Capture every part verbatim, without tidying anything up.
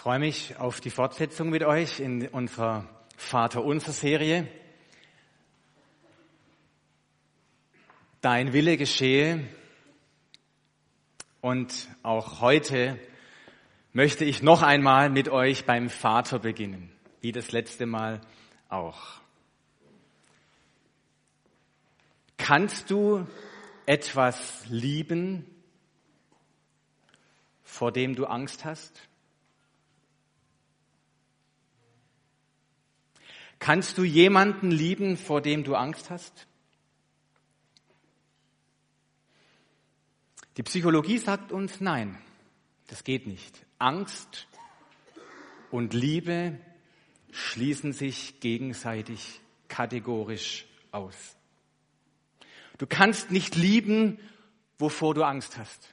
freue mich auf die Fortsetzung mit euch in unserer Vaterunser-Serie. Dein Wille geschehe. Und auch heute möchte ich noch einmal mit euch beim Vater beginnen, wie das letzte Mal auch. Kannst du etwas lieben, vor dem du Angst hast? Kannst du jemanden lieben, vor dem du Angst hast? Die Psychologie sagt uns, nein, das geht nicht. Angst und Liebe schließen sich gegenseitig kategorisch aus. Du kannst nicht lieben, wovor du Angst hast.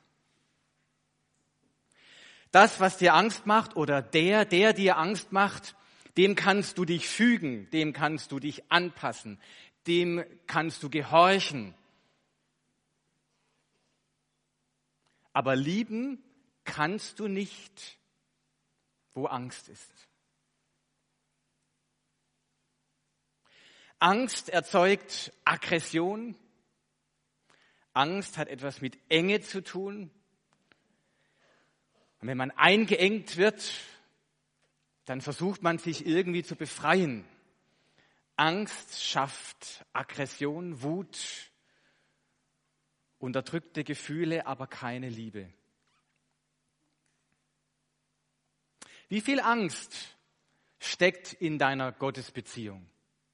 Das, was dir Angst macht oder der, der dir Angst macht, dem kannst du dich fügen, dem kannst du dich anpassen, dem kannst du gehorchen. Aber lieben kannst du nicht, wo Angst ist. Angst erzeugt Aggression. Angst hat etwas mit Enge zu tun. Und wenn man eingeengt wird, dann versucht man sich irgendwie zu befreien. Angst schafft Aggression, Wut, unterdrückte Gefühle, aber keine Liebe. Wie viel Angst steckt in deiner Gottesbeziehung?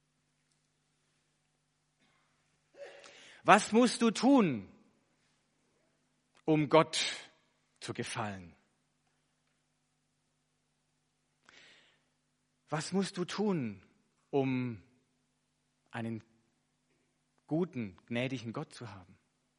Was musst du tun, um Gott zu gefallen? Was musst du tun, um einen guten, gnädigen Gott zu haben?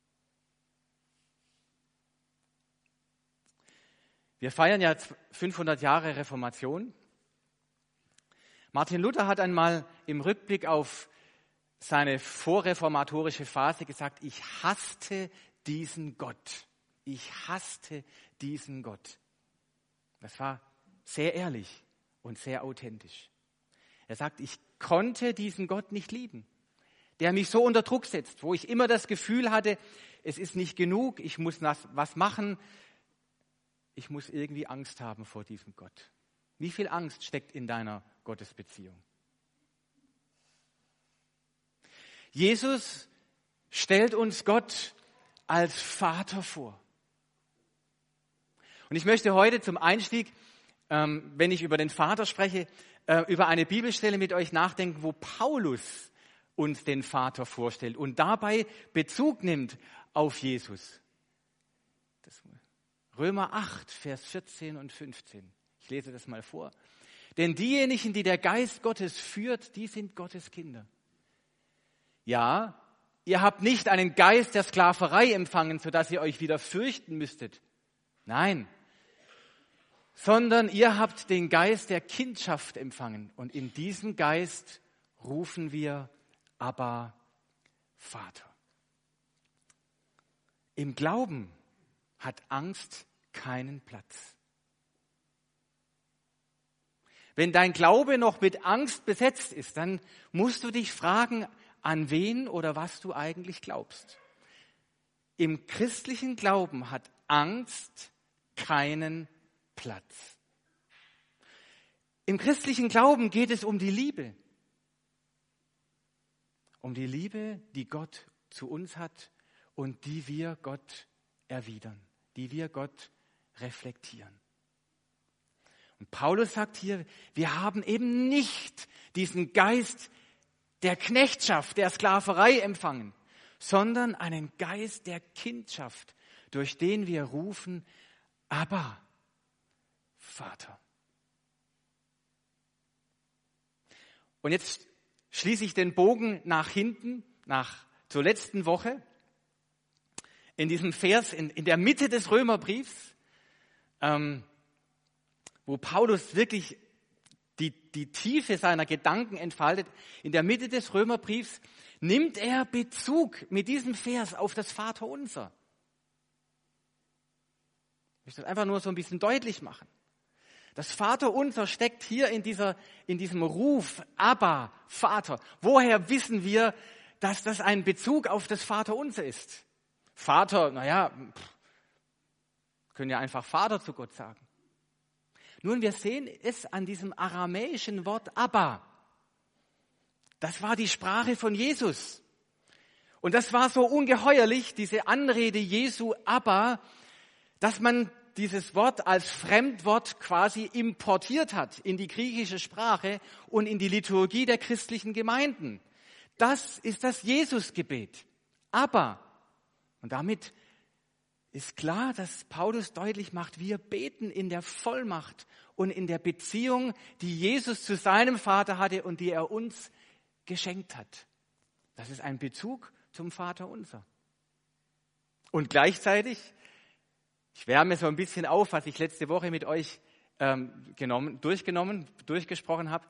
Wir feiern ja fünfhundert Jahre Reformation. Martin Luther hat einmal im Rückblick auf seine vorreformatorische Phase gesagt, ich hasste diesen Gott. Ich hasste diesen Gott. Das war sehr ehrlich und sehr authentisch. Er sagt, ich konnte diesen Gott nicht lieben, der mich so unter Druck setzt, wo ich immer das Gefühl hatte, es ist nicht genug, ich muss was machen, ich muss irgendwie Angst haben vor diesem Gott. Wie viel Angst steckt in deiner Gottesbeziehung? Jesus stellt uns Gott als Vater vor. Und ich möchte heute zum Einstieg, ähm, wenn ich über den Vater spreche, äh, über eine Bibelstelle mit euch nachdenken, wo Paulus uns den Vater vorstellt und dabei Bezug nimmt auf Jesus. Das Römer acht, Vers vierzehn und fünfzehn. Ich lese das mal vor. Denn diejenigen, die der Geist Gottes führt, die sind Gottes Kinder. Ja, ihr habt nicht einen Geist der Sklaverei empfangen, sodass ihr euch wieder fürchten müsstet. Nein, sondern ihr habt den Geist der Kindschaft empfangen. Und in diesem Geist rufen wir Abba, Vater. Im Glauben hat Angst keinen Platz. Wenn dein Glaube noch mit Angst besetzt ist, dann musst du dich fragen, an wen oder was du eigentlich glaubst. Im christlichen Glauben hat Angst keinen Platz. Im christlichen Glauben geht es um die Liebe. Um die Liebe, die Gott zu uns hat und die wir Gott erwidern, die wir Gott reflektieren. Und Paulus sagt hier, wir haben eben nicht diesen Geist der Knechtschaft, der Sklaverei empfangen, sondern einen Geist der Kindschaft, durch den wir rufen, Abba, Vater. Und jetzt schließe ich den Bogen nach hinten, nach zur letzten Woche. In diesem Vers, in, in der Mitte des Römerbriefs, ähm, wo Paulus wirklich die, die Tiefe seiner Gedanken entfaltet, in der Mitte des Römerbriefs nimmt er Bezug mit diesem Vers auf das Vaterunser. Ich möchte das einfach nur so ein bisschen deutlich machen. Das Vaterunser steckt hier in dieser, in diesem Ruf, Abba, Vater. Woher wissen wir, dass das ein Bezug auf das Vaterunser ist? Vater, naja, pff, können ja einfach Vater zu Gott sagen. Nun, wir sehen es an diesem aramäischen Wort Abba. Das war die Sprache von Jesus. Und das war so ungeheuerlich, diese Anrede Jesu Abba, dass man dieses Wort als Fremdwort quasi importiert hat in die griechische Sprache und in die Liturgie der christlichen Gemeinden. Das ist das Jesusgebet. Abba. Und damit ist klar, dass Paulus deutlich macht, wir beten in der Vollmacht und in der Beziehung, die Jesus zu seinem Vater hatte und die er uns geschenkt hat. Das ist ein Bezug zum Vaterunser. Und gleichzeitig, ich wärme so ein bisschen auf, was ich letzte Woche mit euch ähm, genommen, durchgenommen, durchgesprochen habe.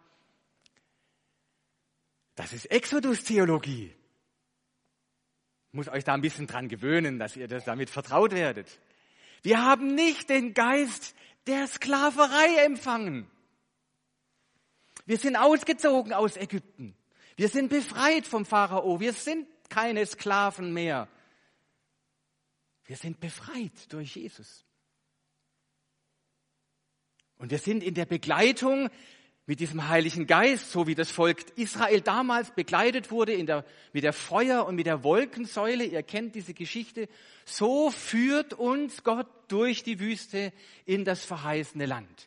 Das ist Exodus-Theologie. Ich muss euch da ein bisschen dran gewöhnen, dass ihr das damit vertraut werdet. Wir haben nicht den Geist der Sklaverei empfangen. Wir sind ausgezogen aus Ägypten. Wir sind befreit vom Pharao. Wir sind keine Sklaven mehr. Wir sind befreit durch Jesus. Und wir sind in der Begleitung mit diesem Heiligen Geist, so wie das Volk Israel damals begleitet wurde in der, mit der Feuer- und mit der Wolkensäule. Ihr kennt diese Geschichte. So führt uns Gott durch die Wüste in das verheißene Land.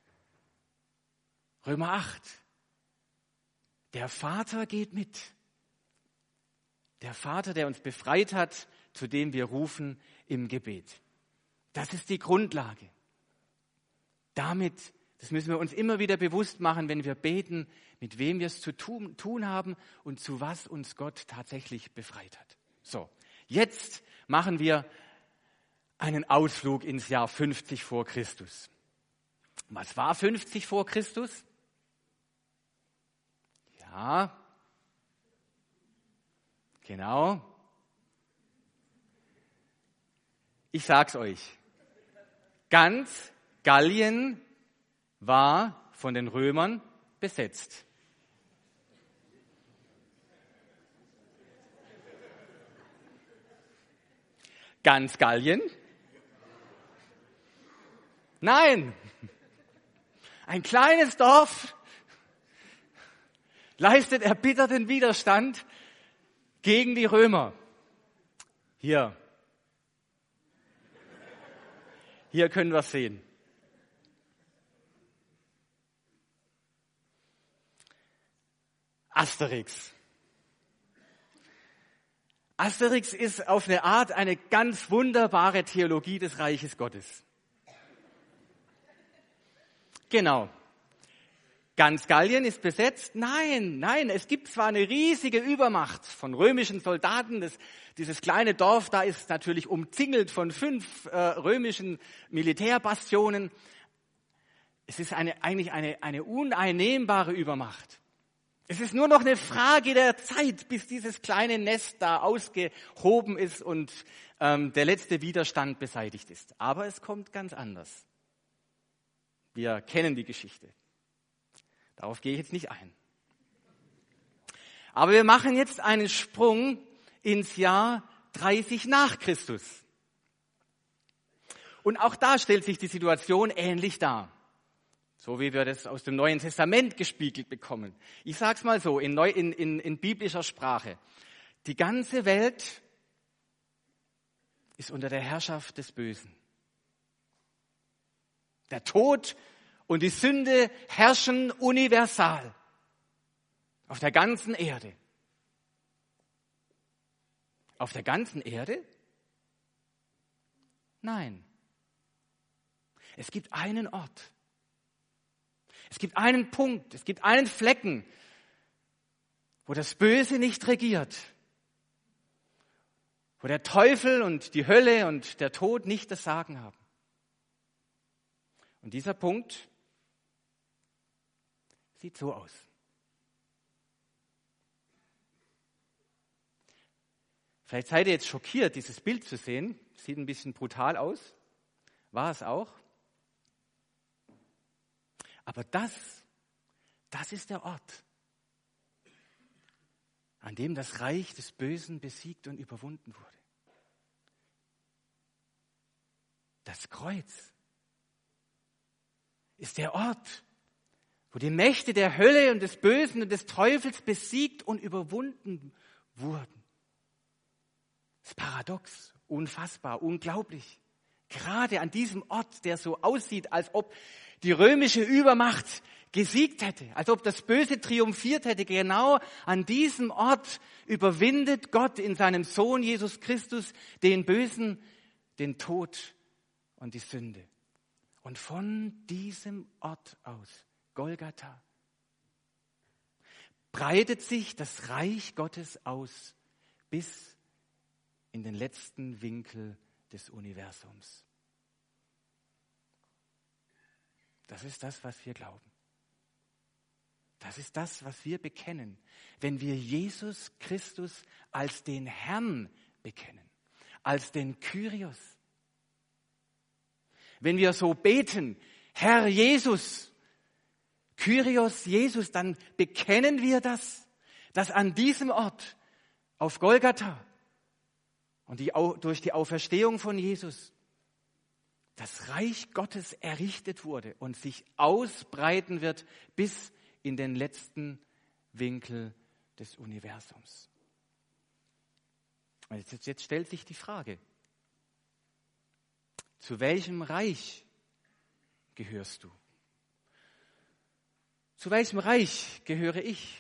Römer acht. Der Vater geht mit. Der Vater, der uns befreit hat, zu dem wir rufen im Gebet. Das ist die Grundlage. Damit, das müssen wir uns immer wieder bewusst machen, wenn wir beten, mit wem wir es zu tun, tun haben und zu was uns Gott tatsächlich befreit hat. So, jetzt machen wir einen Ausflug ins Jahr fünfzig vor Christus. Was war fünfzig vor Christus? Ja, genau. Ich sag's euch. Ganz Gallien war von den Römern besetzt. Ganz Gallien? Nein. Ein kleines Dorf leistet erbitterten Widerstand gegen die Römer. Hier. Hier können wir es sehen. Asterix. Asterix ist auf eine Art eine ganz wunderbare Theologie des Reiches Gottes. Genau. Ganz Gallien ist besetzt? Nein, nein, es gibt zwar eine riesige Übermacht von römischen Soldaten, das, dieses kleine Dorf da ist natürlich umzingelt von fünf äh, römischen Militärbastionen. Es ist eine, eigentlich eine, eine uneinnehmbare Übermacht. Es ist nur noch eine Frage der Zeit, bis dieses kleine Nest da ausgehoben ist und ähm, der letzte Widerstand beseitigt ist. Aber es kommt ganz anders. Wir kennen die Geschichte. Darauf gehe ich jetzt nicht ein. Aber wir machen jetzt einen Sprung ins Jahr dreißig nach Christus. Und auch da stellt sich die Situation ähnlich dar. So wie wir das aus dem Neuen Testament gespiegelt bekommen. Ich sage es mal so, in, Neu, in, in, in biblischer Sprache. Die ganze Welt ist unter der Herrschaft des Bösen. Der Tod und die Sünde herrschen universal auf der ganzen Erde. Auf der ganzen Erde? Nein. Es gibt einen Ort. Es gibt einen Punkt, es gibt einen Flecken, wo das Böse nicht regiert. Wo der Teufel und die Hölle und der Tod nicht das Sagen haben. Und dieser Punkt sieht so aus. Vielleicht seid ihr jetzt schockiert, dieses Bild zu sehen. Sieht ein bisschen brutal aus. War es auch. Aber das, das ist der Ort, an dem das Reich des Bösen besiegt und überwunden wurde. Das Kreuz ist der Ort, wo die Mächte der Hölle und des Bösen und des Teufels besiegt und überwunden wurden. Das ist paradox, unfassbar, unglaublich. Gerade an diesem Ort, der so aussieht, als ob die römische Übermacht gesiegt hätte, als ob das Böse triumphiert hätte, genau an diesem Ort überwindet Gott in seinem Sohn Jesus Christus den Bösen, den Tod und die Sünde. Und von diesem Ort aus, Golgatha, breitet sich das Reich Gottes aus bis in den letzten Winkel des Universums. Das ist das, was wir glauben. Das ist das, was wir bekennen, wenn wir Jesus Christus als den Herrn bekennen, als den Kyrios. Wenn wir so beten, Herr Jesus, Kyrios Jesus, dann bekennen wir das, dass an diesem Ort auf Golgatha und die, durch die Auferstehung von Jesus das Reich Gottes errichtet wurde und sich ausbreiten wird bis in den letzten Winkel des Universums. Jetzt, jetzt stellt sich die Frage, zu welchem Reich gehörst du? Zu welchem Reich gehöre ich?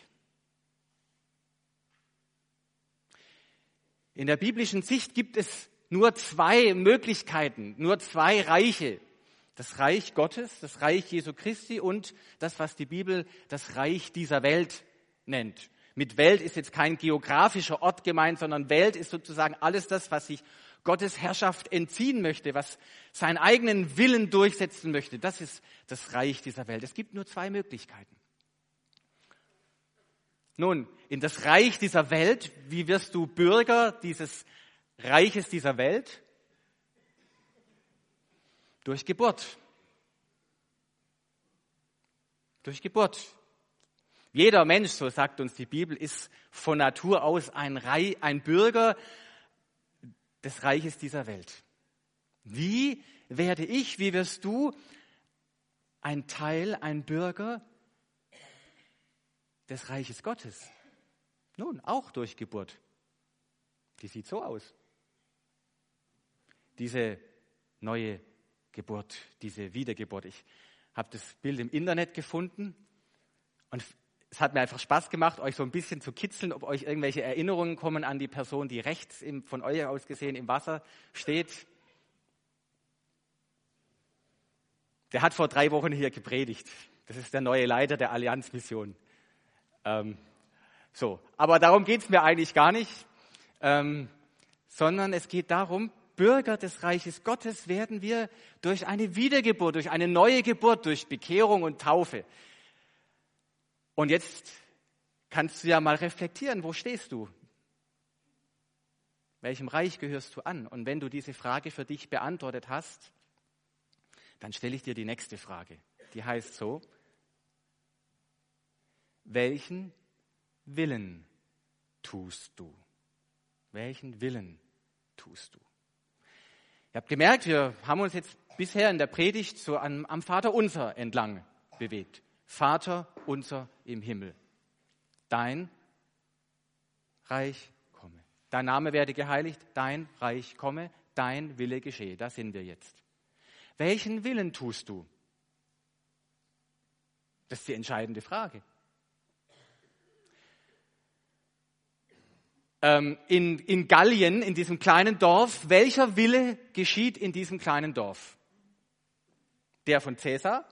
In der biblischen Sicht gibt es nur zwei Möglichkeiten, nur zwei Reiche. Das Reich Gottes, das Reich Jesu Christi und das, was die Bibel das Reich dieser Welt nennt. Mit Welt ist jetzt kein geografischer Ort gemeint, sondern Welt ist sozusagen alles das, was sich Gottes Herrschaft entziehen möchte, was seinen eigenen Willen durchsetzen möchte. Das ist das Reich dieser Welt. Es gibt nur zwei Möglichkeiten. Nun, in das Reich dieser Welt, wie wirst du Bürger dieses Reiches dieser Welt? Durch Geburt. Durch Geburt. Jeder Mensch, so sagt uns die Bibel, ist von Natur aus ein, Reich, ein Bürger des Reiches dieser Welt. Wie werde ich, wie wirst du ein Teil, ein Bürger des Reiches Gottes? Nun, auch durch Geburt. Die sieht so aus. Diese neue Geburt, diese Wiedergeburt. Ich habe das Bild im Internet gefunden und es hat mir einfach Spaß gemacht, euch so ein bisschen zu kitzeln, ob euch irgendwelche Erinnerungen kommen an die Person, die rechts im, von euch aus gesehen im Wasser steht. Der hat vor drei Wochen hier gepredigt. Das ist der neue Leiter der Allianzmission. Ähm, so, aber darum geht es mir eigentlich gar nicht, ähm, sondern es geht darum, Bürger des Reiches Gottes werden wir durch eine Wiedergeburt, durch eine neue Geburt, durch Bekehrung und Taufe. Und jetzt kannst du ja mal reflektieren, wo stehst du? Welchem Reich gehörst du an? Und wenn du diese Frage für dich beantwortet hast, dann stelle ich dir die nächste Frage. Die heißt so: Welchen Willen tust du? Welchen Willen tust du? Ihr habt gemerkt, wir haben uns jetzt bisher in der Predigt so am, am Vaterunser entlang bewegt. Vater unser im Himmel, dein Reich komme. Dein Name werde geheiligt, dein Reich komme, dein Wille geschehe. Da sind wir jetzt. Welchen Willen tust du? Das ist die entscheidende Frage. Ähm, in, in Gallien, in diesem kleinen Dorf, welcher Wille geschieht in diesem kleinen Dorf? Der von Cäsar?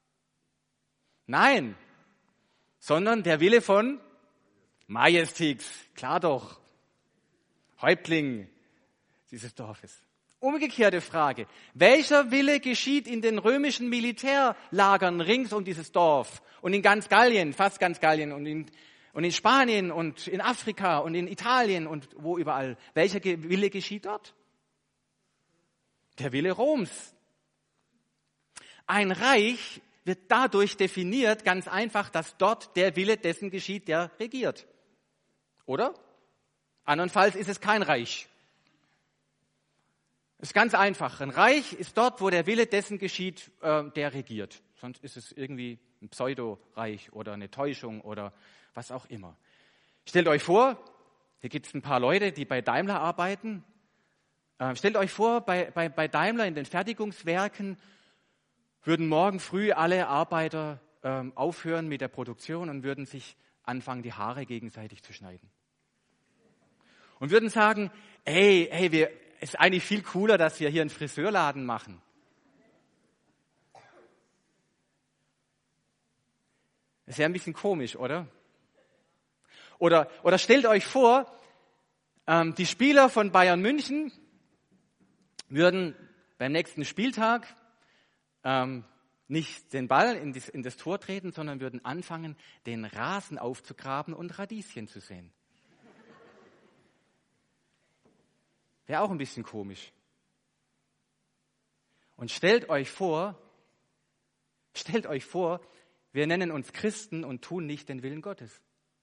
Nein, sondern der Wille von Majestix, klar doch, Häuptling dieses Dorfes. Umgekehrte Frage: Welcher Wille geschieht in den römischen Militärlagern rings um dieses Dorf und in ganz Gallien, fast ganz Gallien und in, und in Spanien und in Afrika und in Italien und wo überall? Welcher Wille geschieht dort? Der Wille Roms. Ein Reich, wird dadurch definiert, ganz einfach, dass dort der Wille dessen geschieht, der regiert. Oder? Andernfalls ist es kein Reich. Es ist ganz einfach. Ein Reich ist dort, wo der Wille dessen geschieht, äh, der regiert. Sonst ist es irgendwie ein Pseudo-Reich oder eine Täuschung oder was auch immer. Stellt euch vor, hier gibt es ein paar Leute, die bei Daimler arbeiten. Äh, stellt euch vor, bei, bei, bei Daimler in den Fertigungswerken würden morgen früh alle Arbeiter äh, aufhören mit der Produktion und würden sich anfangen, die Haare gegenseitig zu schneiden. Und würden sagen, ey, ey, wir, es ist eigentlich viel cooler, dass wir hier einen Friseurladen machen. Das ist ja ein bisschen komisch, oder? Oder, oder stellt euch vor, ähm, die Spieler von Bayern München würden beim nächsten Spieltag ähm, nicht den Ball in, dies, in das Tor treten, sondern würden anfangen, den Rasen aufzugraben und Radieschen zu säen. Wäre auch ein bisschen komisch. Und stellt euch vor, stellt euch vor, wir nennen uns Christen und tun nicht den Willen Gottes.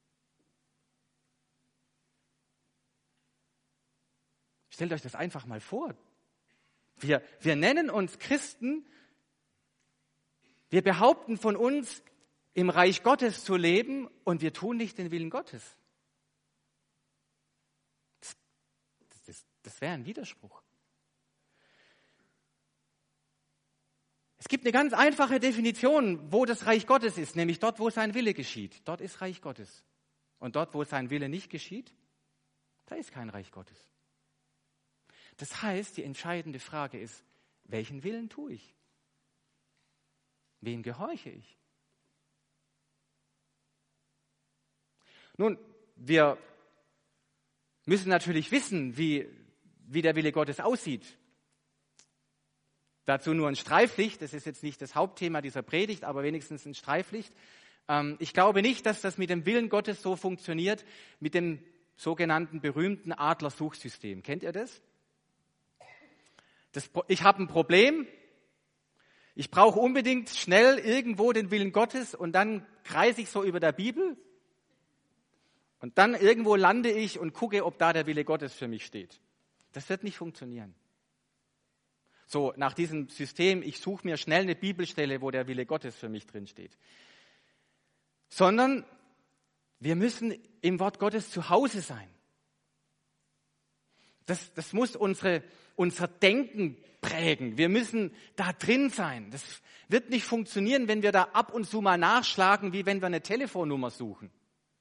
Stellt euch das einfach mal vor. Wir, wir nennen uns Christen, wir behaupten von uns, im Reich Gottes zu leben und wir tun nicht den Willen Gottes. Das, das, das wäre ein Widerspruch. Es gibt eine ganz einfache Definition, wo das Reich Gottes ist, nämlich dort, wo sein Wille geschieht. Dort ist Reich Gottes. Und dort, wo sein Wille nicht geschieht, da ist kein Reich Gottes. Das heißt, die entscheidende Frage ist, welchen Willen tue ich? Wem gehorche ich? Nun, wir müssen natürlich wissen, wie, wie der Wille Gottes aussieht. Dazu nur ein Streiflicht, das ist jetzt nicht das Hauptthema dieser Predigt, aber wenigstens ein Streiflicht. Ähm, ich glaube nicht, dass das mit dem Willen Gottes so funktioniert, mit dem sogenannten berühmten Adlersuchsystem. Kennt ihr das? das ich habe ein Problem, ich brauche unbedingt schnell irgendwo den Willen Gottes und dann kreise ich so über der Bibel und dann irgendwo lande ich und gucke, ob da der Wille Gottes für mich steht. Das wird nicht funktionieren. So, nach diesem System, ich suche mir schnell eine Bibelstelle, wo der Wille Gottes für mich drin steht. Sondern wir müssen im Wort Gottes zu Hause sein. Das, das muss unsere, unser Denken prägen. Wir müssen da drin sein. Das wird nicht funktionieren, wenn wir da ab und zu mal nachschlagen, wie wenn wir eine Telefonnummer suchen.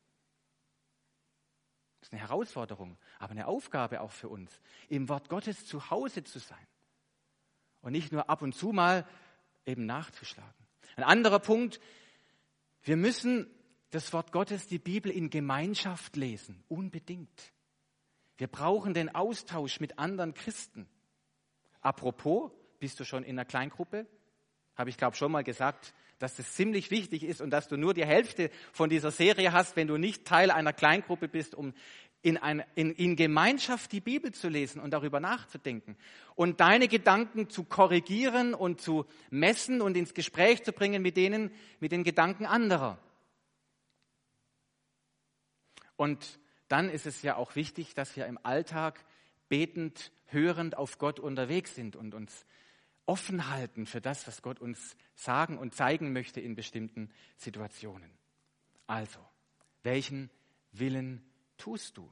Das ist eine Herausforderung, aber eine Aufgabe auch für uns, im Wort Gottes zu Hause zu sein. Und nicht nur ab und zu mal eben nachzuschlagen. Ein anderer Punkt, wir müssen das Wort Gottes, die Bibel in Gemeinschaft lesen, unbedingt. Wir brauchen den Austausch mit anderen Christen. Apropos, bist du schon in einer Kleingruppe? Habe ich, glaube ich, schon mal gesagt, dass das ziemlich wichtig ist und dass du nur die Hälfte von dieser Serie hast, wenn du nicht Teil einer Kleingruppe bist, um in, ein, in, in Gemeinschaft die Bibel zu lesen und darüber nachzudenken und deine Gedanken zu korrigieren und zu messen und ins Gespräch zu bringen mit denen, mit den Gedanken anderer. Und dann ist es ja auch wichtig, dass wir im Alltag betend, hörend auf Gott unterwegs sind und uns offen halten für das, was Gott uns sagen und zeigen möchte in bestimmten Situationen. Also, welchen Willen tust du?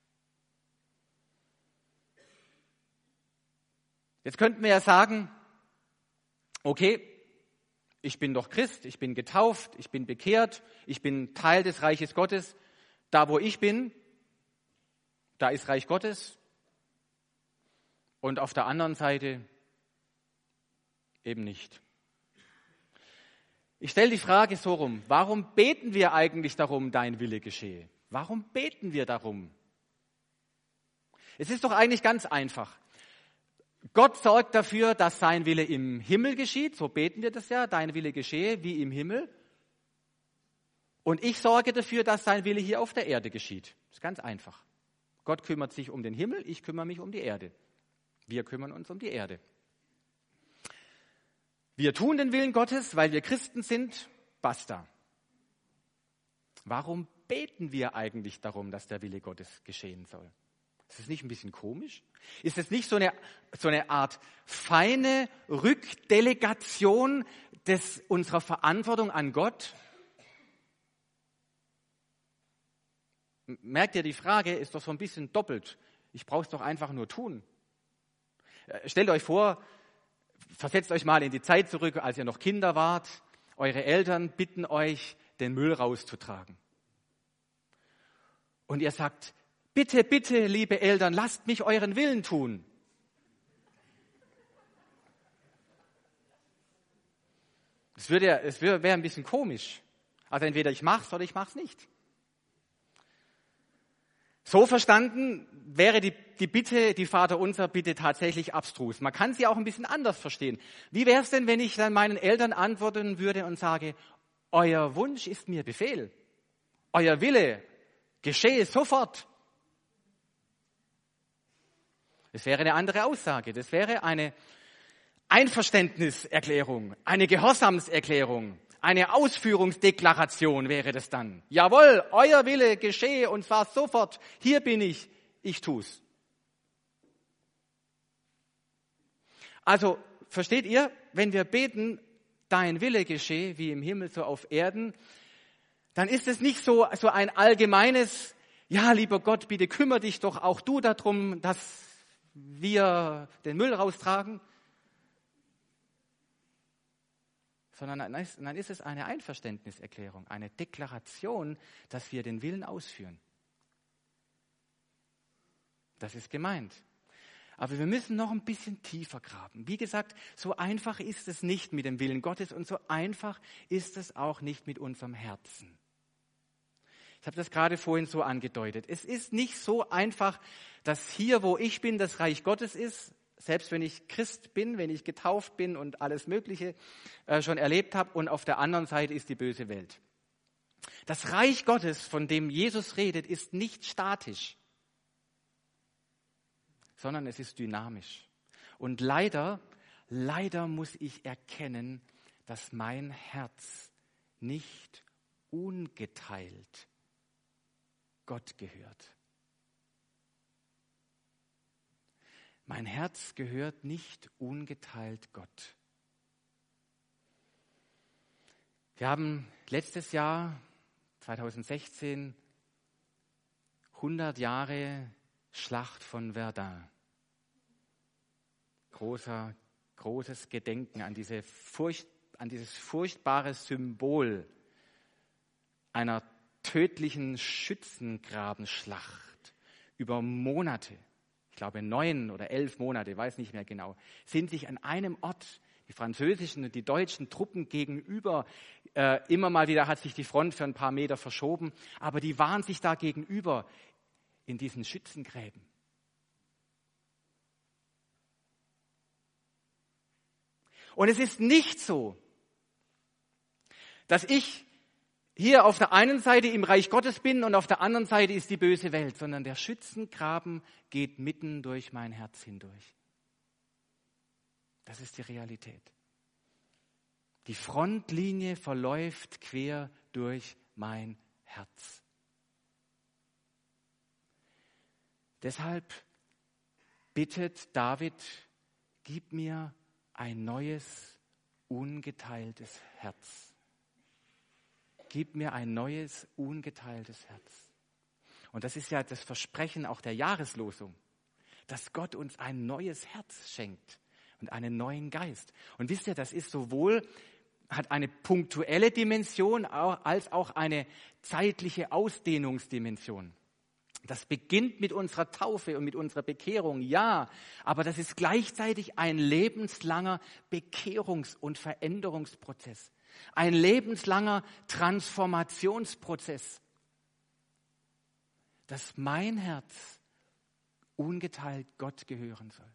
Jetzt könnten wir ja sagen, okay, ich bin doch Christ, ich bin getauft, ich bin bekehrt, ich bin Teil des Reiches Gottes. Da, wo ich bin, da ist Reich Gottes. Und auf der anderen Seite eben nicht. Ich stelle die Frage so rum, warum beten wir eigentlich darum, dein Wille geschehe? Warum beten wir darum? Es ist doch eigentlich ganz einfach. Gott sorgt dafür, dass sein Wille im Himmel geschieht, so beten wir das ja, dein Wille geschehe wie im Himmel. Und ich sorge dafür, dass sein Wille hier auf der Erde geschieht. Das ist ganz einfach. Gott kümmert sich um den Himmel, ich kümmere mich um die Erde. Wir kümmern uns um die Erde. Wir tun den Willen Gottes, weil wir Christen sind, basta. Warum beten wir eigentlich darum, dass der Wille Gottes geschehen soll? Ist das nicht ein bisschen komisch? Ist das nicht so eine, so eine Art feine Rückdelegation des, unserer Verantwortung an Gott? Merkt ihr, die Frage ist doch so ein bisschen doppelt. Ich brauche es doch einfach nur tun. Stellt euch vor, versetzt euch mal in die Zeit zurück, als ihr noch Kinder wart. Eure Eltern bitten euch, den Müll rauszutragen. Und ihr sagt, bitte, bitte, liebe Eltern, lasst mich euren Willen tun. Es würde, es wäre ein bisschen komisch. Also entweder ich mach's oder ich mach's nicht. So verstanden wäre die, die Bitte, die Vaterunser Bitte tatsächlich abstrus. Man kann sie auch ein bisschen anders verstehen. Wie wäre es denn, wenn ich dann meinen Eltern antworten würde und sage, euer Wunsch ist mir Befehl. Euer Wille geschehe sofort. Das wäre eine andere Aussage. Das wäre eine Einverständniserklärung, eine Gehorsamserklärung, eine Ausführungsdeklaration wäre das dann. Jawohl, euer Wille geschehe und zwar sofort. Hier bin ich, ich tu's. Also, versteht ihr, wenn wir beten, dein Wille geschehe, wie im Himmel so auf Erden, dann ist es nicht so, so ein allgemeines, ja, lieber Gott, bitte kümmere dich doch auch du darum, dass wir den Müll raustragen, sondern dann ist es eine Einverständniserklärung, eine Deklaration, dass wir den Willen ausführen. Das ist gemeint. Aber wir müssen noch ein bisschen tiefer graben. Wie gesagt, so einfach ist es nicht mit dem Willen Gottes und so einfach ist es auch nicht mit unserem Herzen. Ich habe das gerade vorhin so angedeutet. Es ist nicht so einfach, dass hier, wo ich bin, das Reich Gottes ist. Selbst wenn ich Christ bin, wenn ich getauft bin und alles Mögliche äh, schon erlebt habe und auf der anderen Seite ist die böse Welt. Das Reich Gottes, von dem Jesus redet, ist nicht statisch, sondern es ist dynamisch. Und leider, leider muss ich erkennen, dass mein Herz nicht ungeteilt Gott gehört. Mein Herz gehört nicht ungeteilt Gott. Wir haben letztes Jahr, zweitausendsechzehn, hundert Jahre Schlacht von Verdun. Großer, großes Gedenken an, diese Furcht, an dieses furchtbare Symbol einer tödlichen Schützengrabenschlacht über Monate. Ich glaube neun oder elf Monate, weiß nicht mehr genau, sind sich an einem Ort die französischen und die deutschen Truppen gegenüber, äh, immer mal wieder hat sich die Front für ein paar Meter verschoben, aber die waren sich da gegenüber in diesen Schützengräben. Und es ist nicht so, dass ich hier auf der einen Seite im Reich Gottes bin und auf der anderen Seite ist die böse Welt, sondern der Schützengraben geht mitten durch mein Herz hindurch. Das ist die Realität. Die Frontlinie verläuft quer durch mein Herz. Deshalb bittet David, gib mir ein neues, ungeteiltes Herz. Gib mir ein neues, ungeteiltes Herz. Und das ist ja das Versprechen auch der Jahreslosung, dass Gott uns ein neues Herz schenkt und einen neuen Geist. Und wisst ihr, das ist sowohl, hat eine punktuelle Dimension als auch eine zeitliche Ausdehnungsdimension. Das beginnt mit unserer Taufe und mit unserer Bekehrung, ja, aber das ist gleichzeitig ein lebenslanger Bekehrungs- und Veränderungsprozess. Ein lebenslanger Transformationsprozess, dass mein Herz ungeteilt Gott gehören soll.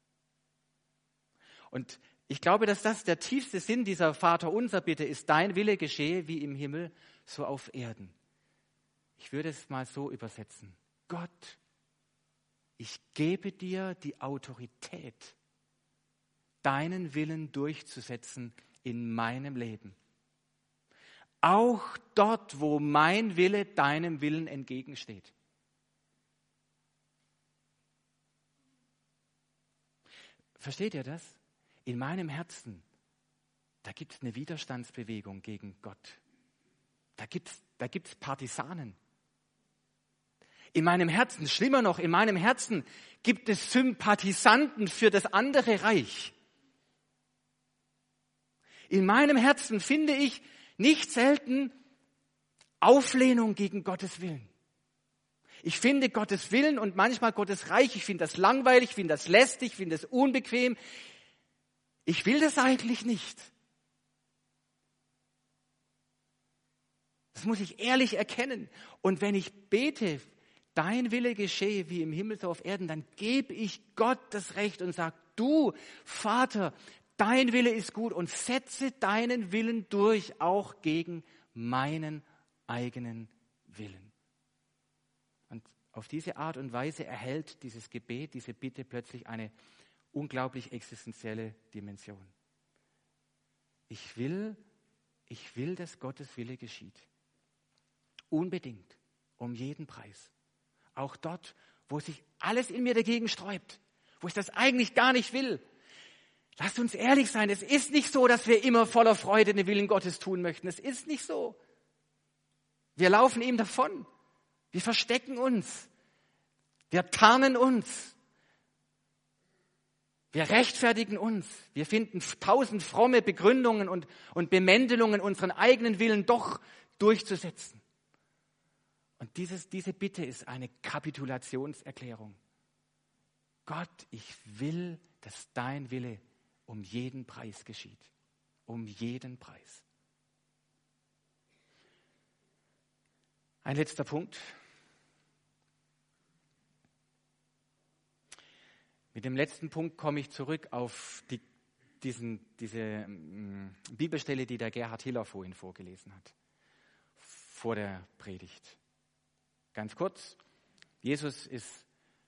Und ich glaube, dass das der tiefste Sinn dieser Vaterunser-Bitte ist, dein Wille geschehe wie im Himmel, so auf Erden. Ich würde es mal so übersetzen. Gott, ich gebe dir die Autorität, deinen Willen durchzusetzen in meinem Leben. Auch dort, wo mein Wille deinem Willen entgegensteht. Versteht ihr das? In meinem Herzen, da gibt es eine Widerstandsbewegung gegen Gott. Da gibt es da gibt's Partisanen. In meinem Herzen, schlimmer noch, in meinem Herzen gibt es Sympathisanten für das andere Reich. In meinem Herzen finde ich nicht selten Auflehnung gegen Gottes Willen. Ich finde Gottes Willen und manchmal Gottes Reich, ich finde das langweilig, ich finde das lästig, ich finde das unbequem. Ich will das eigentlich nicht. Das muss ich ehrlich erkennen. Und wenn ich bete, dein Wille geschehe wie im Himmel so auf Erden, dann gebe ich Gott das Recht und sage, du, Vater, dein Wille ist gut und setze deinen Willen durch, auch gegen meinen eigenen Willen. Und auf diese Art und Weise erhält dieses Gebet, diese Bitte plötzlich eine unglaublich existenzielle Dimension. Ich will, ich will, dass Gottes Wille geschieht. Unbedingt, um jeden Preis. Auch dort, wo sich alles in mir dagegen sträubt, wo ich das eigentlich gar nicht will. Lasst uns ehrlich sein, es ist nicht so, dass wir immer voller Freude den Willen Gottes tun möchten. Es ist nicht so. Wir laufen ihm davon. Wir verstecken uns. Wir tarnen uns. Wir rechtfertigen uns. Wir finden tausend fromme Begründungen und, und Bemäntelungen, unseren eigenen Willen doch durchzusetzen. Und dieses, diese Bitte ist eine Kapitulationserklärung. Gott, ich will, dass dein Wille um jeden Preis geschieht. Um jeden Preis. Ein letzter Punkt. Mit dem letzten Punkt komme ich zurück auf die, diesen, diese ähm, Bibelstelle, die der Gerhard Hiller vorhin vorgelesen hat, vor der Predigt. Ganz kurz, Jesus ist,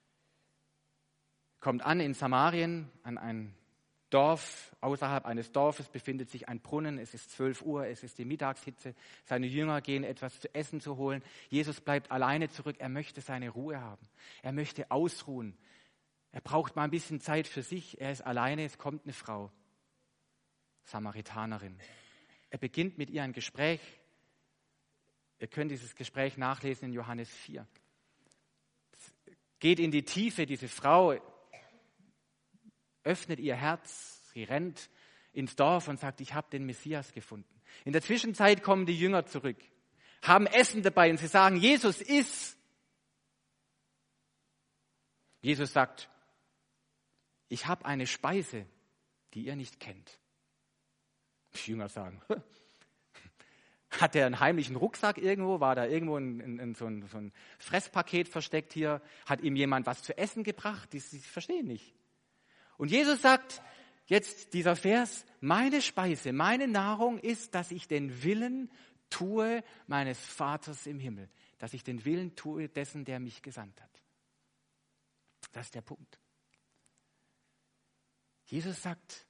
kommt an in Samarien, an ein Dorf. Außerhalb eines Dorfes befindet sich ein Brunnen. Es ist zwölf Uhr, es ist die Mittagshitze. Seine Jünger gehen etwas zu essen zu holen. Jesus bleibt alleine zurück. Er möchte seine Ruhe haben. Er möchte ausruhen. Er braucht mal ein bisschen Zeit für sich. Er ist alleine. Es kommt eine Frau, Samaritanerin. Er beginnt mit ihr ein Gespräch. Ihr könnt dieses Gespräch nachlesen in Johannes vier. Es geht in die Tiefe. Diese Frau öffnet ihr Herz, sie rennt ins Dorf und sagt, ich habe den Messias gefunden. In der Zwischenzeit kommen die Jünger zurück, haben Essen dabei und sie sagen, Jesus, iss. Jesus sagt, ich habe eine Speise, die ihr nicht kennt. Die Jünger sagen, hat er einen heimlichen Rucksack irgendwo? War da irgendwo ein, ein, ein, so, ein, so ein Fresspaket versteckt hier? Hat ihm jemand was zu essen gebracht? Die, die verstehen nicht. Und Jesus sagt, jetzt dieser Vers, meine Speise, meine Nahrung ist, dass ich den Willen tue meines Vaters im Himmel. Dass ich den Willen tue dessen, der mich gesandt hat. Das ist der Punkt. Jesus sagt,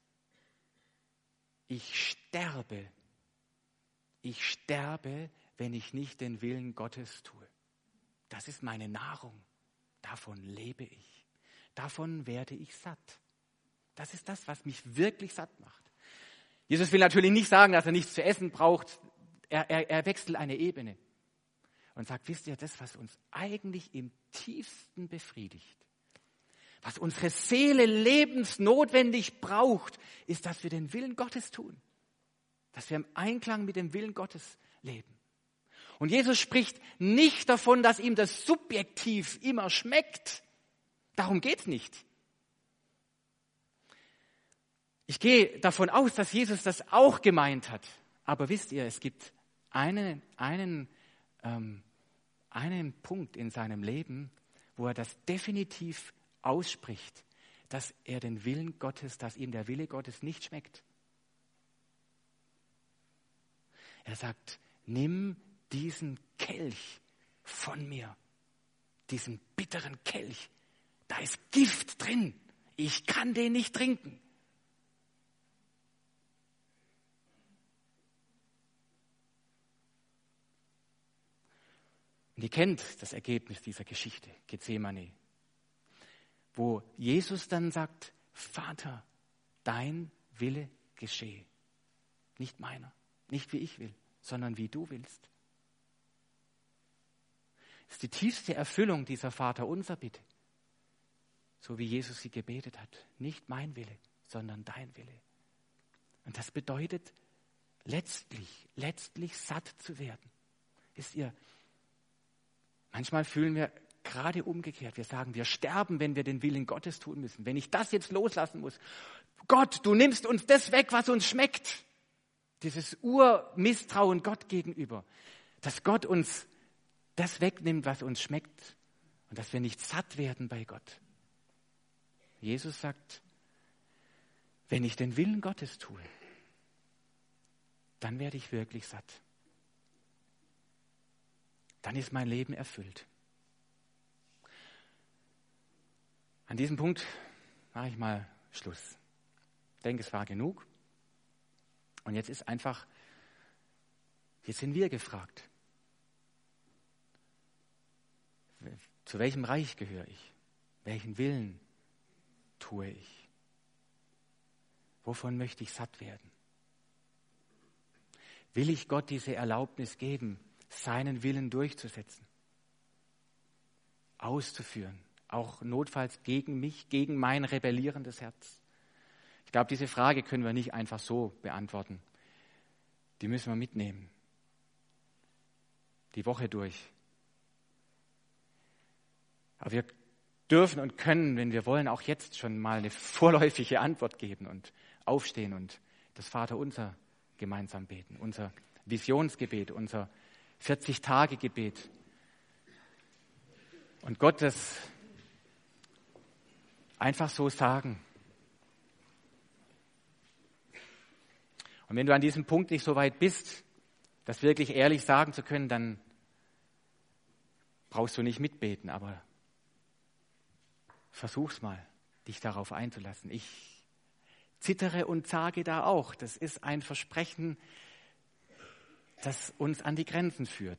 ich sterbe. Ich sterbe, wenn ich nicht den Willen Gottes tue. Das ist meine Nahrung. Davon lebe ich. Davon werde ich satt. Das ist das, was mich wirklich satt macht. Jesus will natürlich nicht sagen, dass er nichts zu essen braucht. Er, er, er wechselt eine Ebene und sagt, wisst ihr, das, was uns eigentlich im tiefsten befriedigt, was unsere Seele lebensnotwendig braucht, ist, dass wir den Willen Gottes tun. Dass wir im Einklang mit dem Willen Gottes leben. Und Jesus spricht nicht davon, dass ihm das subjektiv immer schmeckt. Darum geht's nicht. Ich gehe davon aus, dass Jesus das auch gemeint hat. Aber wisst ihr, es gibt einen, einen, ähm, einen Punkt in seinem Leben, wo er das definitiv ausspricht, dass er den Willen Gottes, dass ihm der Wille Gottes nicht schmeckt. Er sagt, nimm diesen Kelch von mir, diesen bitteren Kelch. Da ist Gift drin. Ich kann den nicht trinken. Und ihr kennt das Ergebnis dieser Geschichte, Gethsemane, wo Jesus dann sagt, Vater, dein Wille geschehe. Nicht meiner, nicht wie ich will, sondern wie du willst. Das ist die tiefste Erfüllung dieser Vaterunser-Bitte, so wie Jesus sie gebetet hat. Nicht mein Wille, sondern dein Wille. Und das bedeutet, letztlich, letztlich satt zu werden. Wisst ihr, manchmal fühlen wir gerade umgekehrt. Wir sagen, wir sterben, wenn wir den Willen Gottes tun müssen. Wenn ich das jetzt loslassen muss. Gott, du nimmst uns das weg, was uns schmeckt. Dieses Urmisstrauen Gott gegenüber. Dass Gott uns das wegnimmt, was uns schmeckt. Und dass wir nicht satt werden bei Gott. Jesus sagt, wenn ich den Willen Gottes tue, dann werde ich wirklich satt. Dann ist mein Leben erfüllt. An diesem Punkt mache ich mal Schluss. Ich denke, es war genug. Und jetzt ist einfach, jetzt sind wir gefragt. Zu welchem Reich gehöre ich? Welchen Willen tue ich? Wovon möchte ich satt werden? Will ich Gott diese Erlaubnis geben, seinen Willen durchzusetzen, auszuführen, auch notfalls gegen mich, gegen mein rebellierendes Herz? Ich glaube, diese Frage können wir nicht einfach so beantworten. Die müssen wir mitnehmen. Die Woche durch. Aber wir dürfen und können, wenn wir wollen, auch jetzt schon mal eine vorläufige Antwort geben und aufstehen und das Vaterunser gemeinsam beten. Unser Visionsgebet, unser vierzig-Tage-Gebet. Und Gott das einfach so sagen. Und wenn du an diesem Punkt nicht so weit bist, das wirklich ehrlich sagen zu können, dann brauchst du nicht mitbeten, aber versuch's mal, dich darauf einzulassen. Ich zittere und zage da auch. Das ist ein Versprechen, das uns an die Grenzen führt.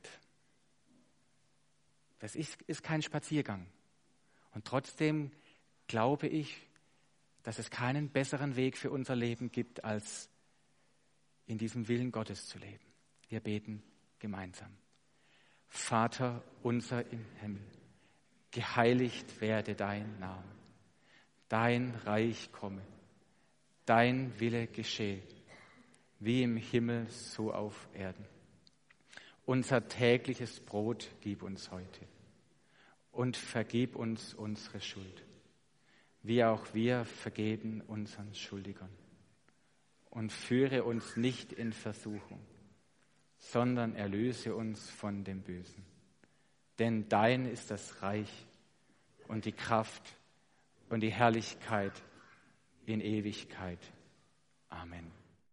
Das ist, ist kein Spaziergang. Und trotzdem glaube ich, dass es keinen besseren Weg für unser Leben gibt, als in diesem Willen Gottes zu leben. Wir beten gemeinsam. Vater unser im Himmel, geheiligt werde dein Name, dein Reich komme, dein Wille geschehe, wie im Himmel so auf Erden. Unser tägliches Brot gib uns heute und vergib uns unsere Schuld, wie auch wir vergeben unseren Schuldigern. Und führe uns nicht in Versuchung, sondern erlöse uns von dem Bösen. Denn dein ist das Reich und die Kraft und die Herrlichkeit in Ewigkeit. Amen.